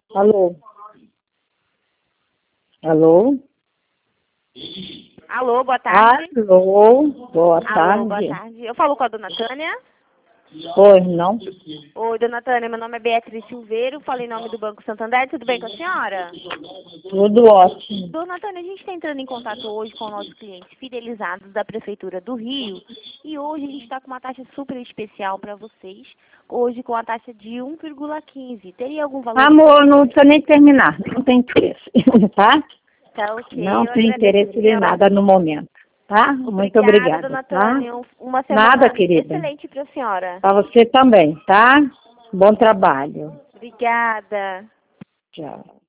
Alô? Alô? Alô, boa tarde. Alô? Boa Alô, boa tarde. tarde. Eu falo com a dona Tânia. Oi, não? Oi, dona Tânia, meu nome é Beatriz Silveiro, falei em nome do Banco Santander, tudo bem com a senhora? Tudo ótimo. Dona Tânia, a gente está entrando em contato hoje com nossos clientes fidelizados da Prefeitura do Rio e hoje a gente está com uma taxa super especial para vocês, hoje com a taxa de 1,15. Teria algum valor? Amor, não precisa nem terminar. Não tem interesse, tá? Tá ok, Não eu tem agradeço, interesse de senhora. nada no momento, tá? Muito Obrigada, obrigada, dona tá? Tânia. Uma Nada, semana querida. excelente para a senhora. Para você também, tá? Bom trabalho. Obrigada. Tchau.